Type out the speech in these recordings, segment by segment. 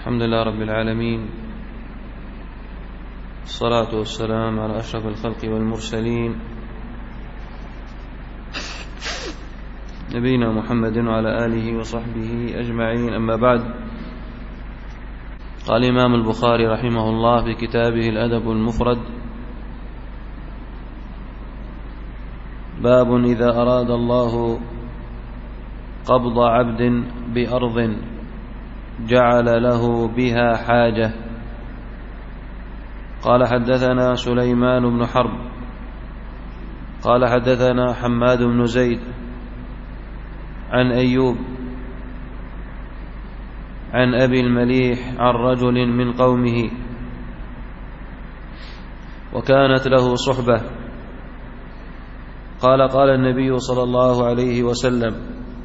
الحمد لله رب العالمين، الصلاة والسلام على أشرف الخلق والمرسلين نبينا محمد وعلى آله وصحبه أجمعين. أما بعد، قال الإمام البخاري رحمه الله في كتابه الأدب المفرد: باب إذا أراد الله قبض عبد بأرض جعل له بها حاجة. قال حدثنا سليمان بن حرب قال حدثنا حماد بن زيد عن أيوب عن أبي المليح عن رجل من قومه وكانت له صحبة. قال النبي صلى الله عليه وسلم: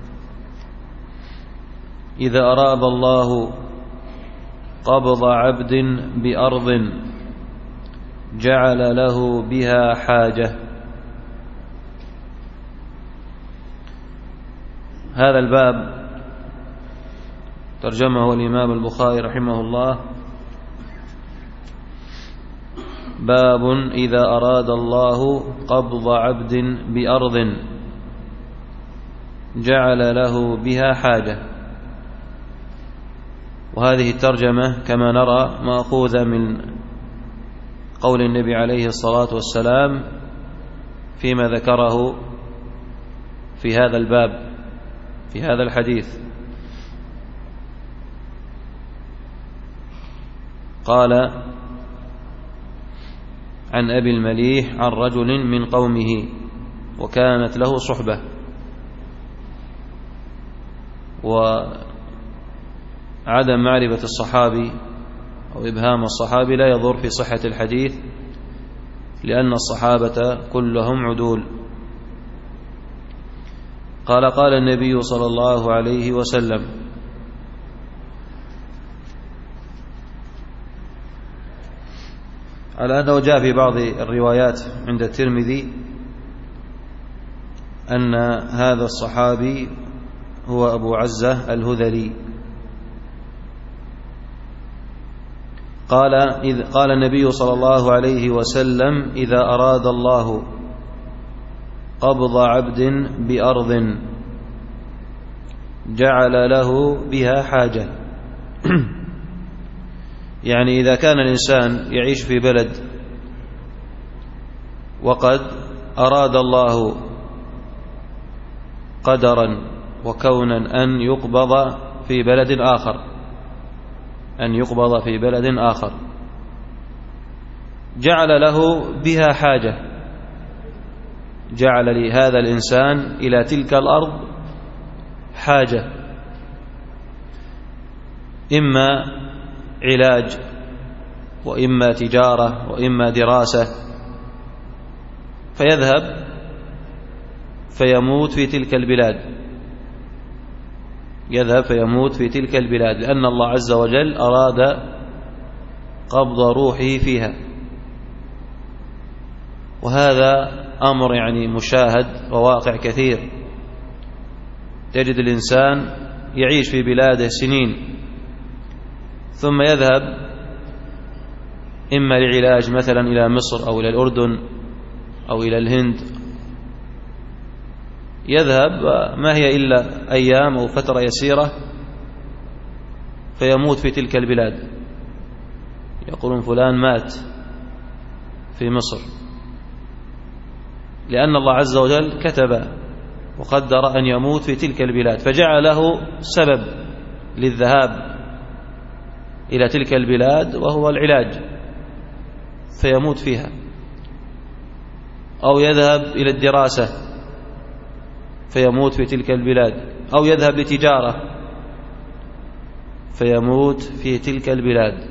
إذا أراد الله قبض عبد بأرض جعل له بها حاجة. هذا الباب ترجمه الإمام البخاري رحمه الله: باب إذا أراد الله قبض عبد بأرض جعل له بها حاجة. وهذه الترجمة كما نرى مأخوذة من قول النبي عليه الصلاة والسلام فيما ذكره في هذا الباب في هذا الحديث. قال عن أبي المليح عن رجل من قومه وكانت له صحبة. وعدم معرفة الصحابي أو إبهام الصحابي لا يضر في صحة الحديث، لأن الصحابة كلهم عدول. قال النبي صلى الله عليه وسلم: على أنه جاء في بعض الروايات عند الترمذي أن هذا الصحابي هو أبو عزة الهذلي. قال النبي صلى الله عليه وسلم: إذا أراد الله قبض عبد بأرض جعل له بها حاجة. يعني إذا كان الإنسان يعيش في بلد وقد أراد الله قدرا وكونا أن يقبض في بلد آخر، جعل له بها حاجة، جعل لهذا الإنسان إلى تلك الأرض حاجة، إما علاج وإما تجارة وإما دراسة، فيذهب فيموت في تلك البلاد، لأن الله عز وجل أراد قبض روحه فيها. وهذا أمر مشاهد وواقع كثير. تجد الإنسان يعيش في بلاده سنين ثم يذهب إما لعلاج مثلا إلى مصر أو إلى الأردن أو إلى الهند، يذهب ما هي إلا أيام أو فترة يسيرة فيموت في تلك البلاد. يقولون فلان مات في مصر، لأن الله عز وجل كتب وقدر أن يموت في تلك البلاد، فجعله سبب للذهاب إلى تلك البلاد وهو العلاج فيموت فيها، أو يذهب إلى الدراسة فيموت في تلك البلاد، أو يذهب لتجارة فيموت في تلك البلاد.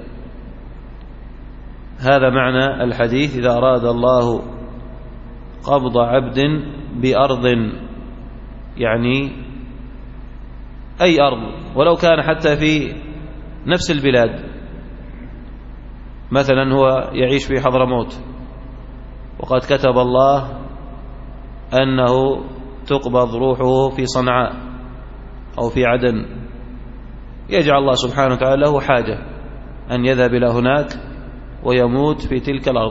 هذا معنى الحديث: إذا أراد الله قبض عبد بأرض، يعني أي أرض، ولو كان حتى في نفس البلاد. مثلا هو يعيش في حضرموت وقد كتب الله أنه تقبض روحه في صنعاء أو في عدن، يجعل الله سبحانه وتعالى له حاجة أن يذهب إلى هناك ويموت في تلك الأرض.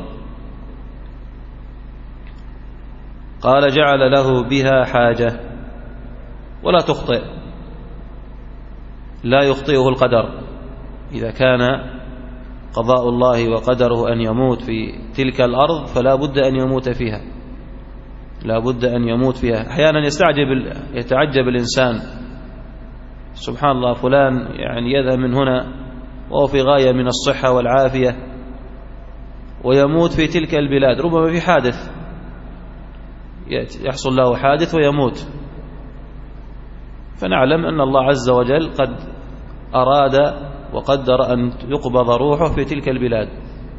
قال جعل له بها حاجة ولا تخطئ، لا يخطئه القدر. إذا كان قضاء الله وقدره أن يموت في تلك الأرض فلا بد أن يموت فيها، لا بد أن يموت فيها. أحيانا يتعجب الإنسان، سبحان الله فلان يعني يذهب من هنا وهو في غاية من الصحة والعافية ويموت في تلك البلاد، ربما في حادث يحصل له حادث ويموت. فنعلم أن الله عز وجل قد أراد وقدر أن يقبض روحه في تلك البلاد،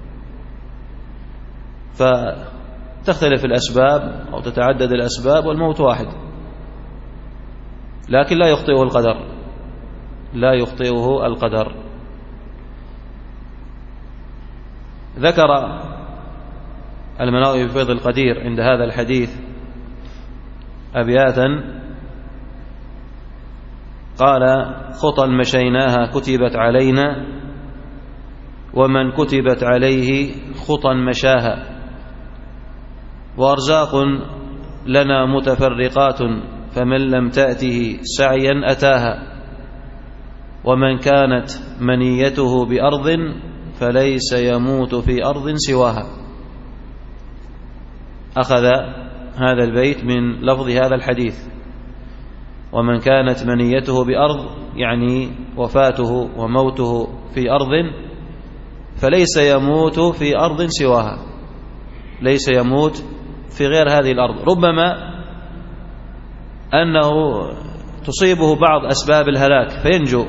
فتختلف الأسباب أو تتعدد الأسباب والموت واحد، لكن لا يخطئه القدر، لا يخطئه القدر. ذكر المناوي بفيض القدير عند هذا الحديث أبياتا، قال: خطى مشيناها كتبت علينا، ومن كتبت عليه خطى مشاها، وأرزاق لنا متفرقات فمن لم تأته سعيا أتاها، ومن كانت منيته بأرض فليس يموت في أرض سواها. أخذ هذا البيت من لفظ هذا الحديث: ومن كانت منيته بأرض، يعني وفاته وموته في أرض، فليس يموت في أرض سواها، ليس يموت في غير هذه الأرض. ربما أنه تصيبه بعض أسباب الهلاك فينجو،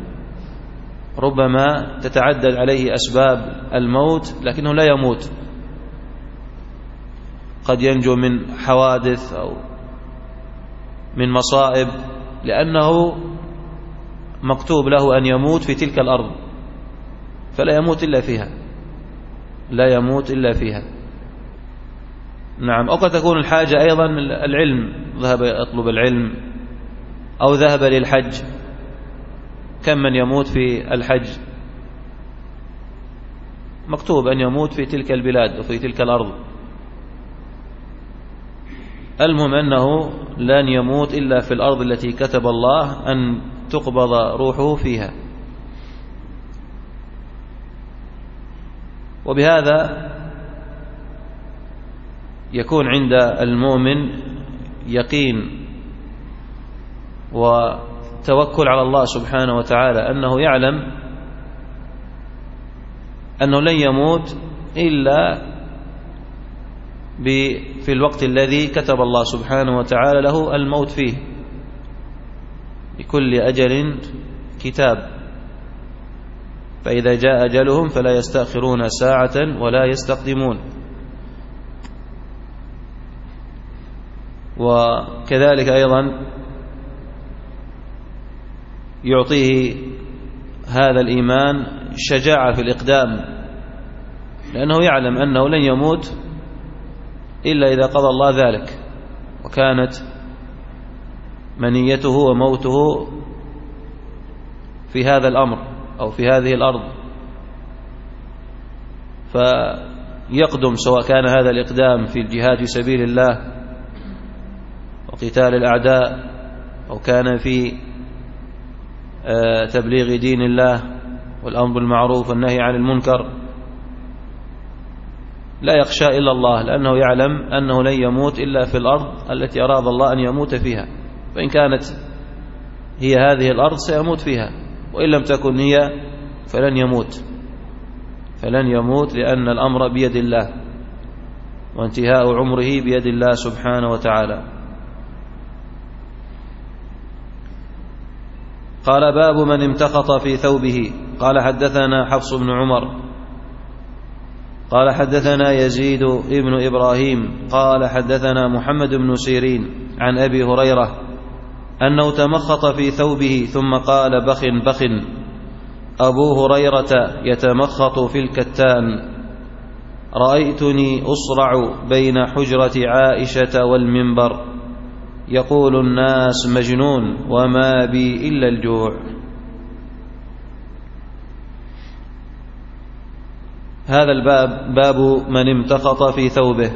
ربما تتعدد عليه أسباب الموت لكنه لا يموت، قد ينجو من حوادث أو من مصائب، لأنه مكتوب له أن يموت في تلك الأرض، فلا يموت إلا فيها، لا يموت إلا فيها. نعم. أو قد تكون الحاجة أيضا العلم، ذهب يطلب العلم أو ذهب للحج، كم من يموت في الحج مكتوب أن يموت في تلك البلاد وفي تلك الأرض. المهم أنه لن يموت إلا في الأرض التي كتب الله أن تقبض روحه فيها. وبهذا يكون عند المؤمن يقين وتوكل على الله سبحانه وتعالى، أنه يعلم أنه لن يموت إلا في الوقت الذي كتب الله سبحانه وتعالى له الموت فيه. لكل أجل كتاب، فإذا جاء أجلهم فلا يستأخرون ساعة ولا يستقدمون. وكذلك أيضا يعطيه هذا الإيمان شجاعة في الإقدام، لأنه يعلم أنه لن يموت إلا إذا قضى الله ذلك، وكانت منيته وموته في هذا الأمر أو في هذه الأرض، فيقدم، سواء كان هذا الإقدام في الجهاد في سبيل الله وقتال الأعداء، أو كان في تبليغ دين الله والأمر بالمعروف والنهي عن المنكر، لا يخشى إلا الله، لأنه يعلم أنه لن يموت إلا في الأرض التي أراد الله أن يموت فيها. فإن كانت هي هذه الأرض سيموت فيها، وإن لم تكن هي فلن يموت، لأن الأمر بيد الله وانتهاء عمره بيد الله سبحانه وتعالى. قال: باب من امتخط في ثوبه. قال: حدثنا حفص بن عمر قال: حدثنا يزيد ابن إبراهيم قال: حدثنا محمد بن سيرين عن أبي هريرة أنه تمخط في ثوبه ثم قال: بخ بخ. أبو هريرة يتمخط في الكتان، رأيتني أصرع بين حجرة عائشة والمنبر، يقول الناس مجنون وما بي إلا الجوع. هذا الباب باب من امتخط في ثوبه،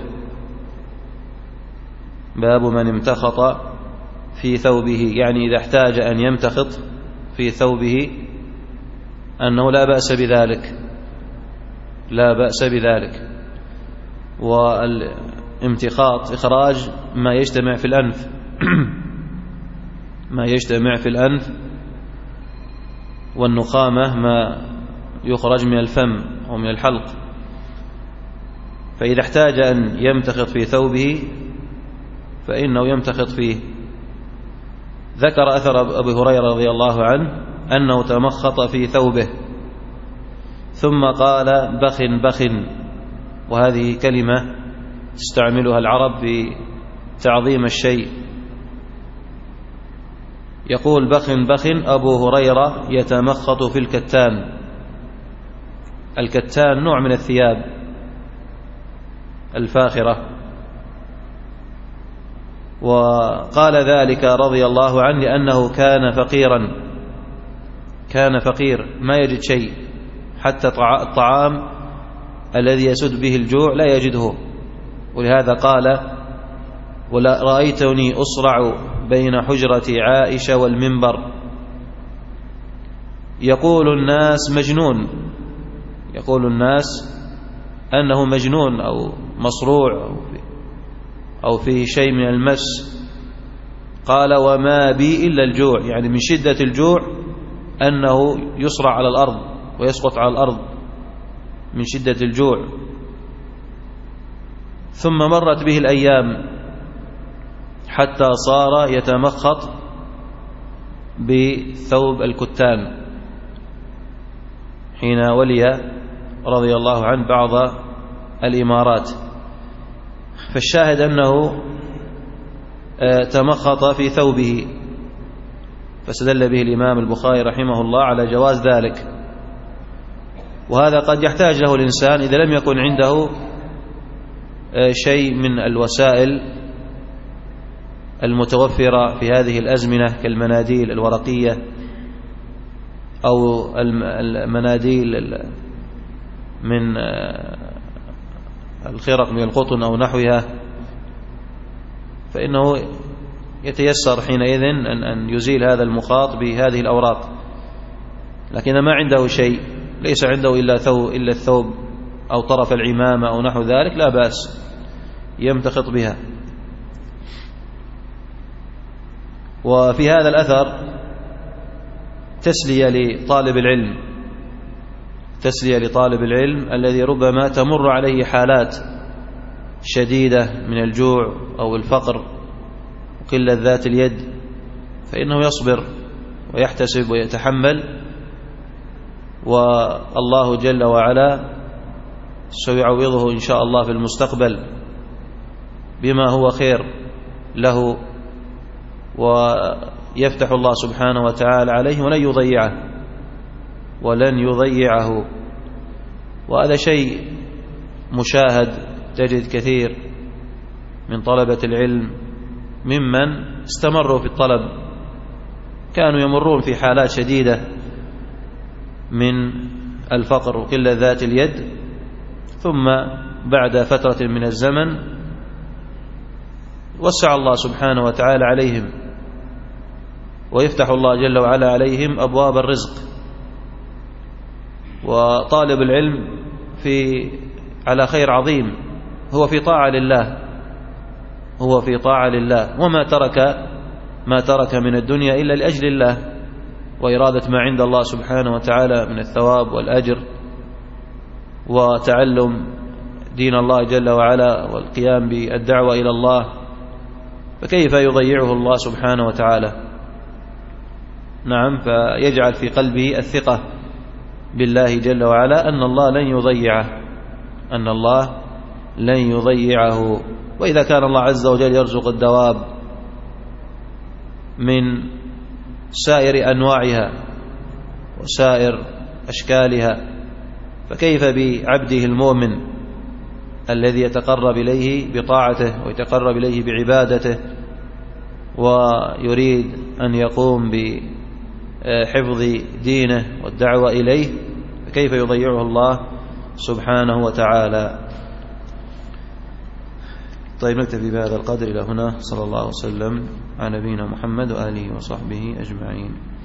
باب من امتخط في ثوبه، يعني إذا احتاج أن يمتخط في ثوبه أنه لا بأس بذلك، لا بأس بذلك. والامتخاط إخراج ما يجتمع في الأنف ما يجتمع في الأنف، والنخامة ما يخرج من الفم أو من الحلق. فإذا احتاج أن يمتخط في ثوبه فإنه يمتخط فيه. ذكر أثر أبي هريرة رضي الله عنه أنه تمخط في ثوبه ثم قال بخ بخ، وهذه كلمة تستعملها العرب في تعظيم الشيء. يقول بخ بخ أبو هريرة يتمخط في الكتان. الكتان نوع من الثياب الفاخرة، وقال ذلك رضي الله عنه لأنه كان فقيرا، كان فقير ما يجد شيء، حتى الطعام الذي يسد به الجوع لا يجده، ولهذا قال ولا رأيتني أصرع بين حجرة عائشة والمنبر. يقول الناس مجنون، يقول الناس أنه مجنون أو مصروع أو فيه شيء من المس. قال وما بي إلا الجوع، يعني من شدة الجوع أنه يصرع على الأرض ويسقط على الأرض من شدة الجوع. ثم مرت به الأيام حتى صار يتمخط بثوب الكتان حين ولي رضي الله عنه بعض الإمارات. فالشاهد أنه تمخط في ثوبه، فاستدل به الإمام البخاري رحمه الله على جواز ذلك. وهذا قد يحتاج له الإنسان إذا لم يكن عنده شيء من الوسائل المتوفرة في هذه الأزمنة كالمناديل الورقية أو المناديل من الخرق من القطن أو نحوها، فإنه يتيسر حينئذ أن يزيل هذا المخاط بهذه الأوراق. لكن ما عنده شيء، ليس عنده إلا الثوب أو طرف العمامة أو نحو ذلك، لا بأس يمتخط بها. وفي هذا الأثر تسلية لطالب العلم، تسلية لطالب العلم الذي ربما تمر عليه حالات شديدة من الجوع أو الفقر وقلة ذات اليد، فإنه يصبر ويحتسب ويتحمل، والله جل وعلا سيعوضه إن شاء الله في المستقبل بما هو خير له، ويفتح الله سبحانه وتعالى عليه ولن يضيعه ولن يضيعه. وهذا شيء مشاهد، تجد كثير من طلبة العلم ممن استمروا في الطلب كانوا يمرون في حالات شديدة من الفقر وقلة ذات اليد، ثم بعد فترة من الزمن وسع الله سبحانه وتعالى عليهم ويفتح الله جل وعلا عليهم أبواب الرزق. وطالب العلم على خير عظيم، هو في طاعة لله، هو في طاعة لله، وما ترك من الدنيا إلا لأجل الله وإرادة ما عند الله سبحانه وتعالى من الثواب والأجر وتعلم دين الله جل وعلا والقيام بالدعوة إلى الله، فكيف يضيعه الله سبحانه وتعالى؟ نعم، فيجعل في قلبه الثقة بالله جل وعلا أن الله لن يضيعه، أن الله لن يضيعه. وإذا كان الله عز وجل يرزق الدواب من سائر أنواعها وسائر أشكالها، فكيف بعبده المؤمن الذي يتقرب إليه بطاعته ويتقرب إليه بعبادته ويريد أن يقوم بحفظ دينه والدعوة إليه، فكيف يضيعه الله سبحانه وتعالى. طيب نكتفي بهذا القدر إلى هنا. صلى الله وسلم على نبينا محمد وآله وصحبه أجمعين.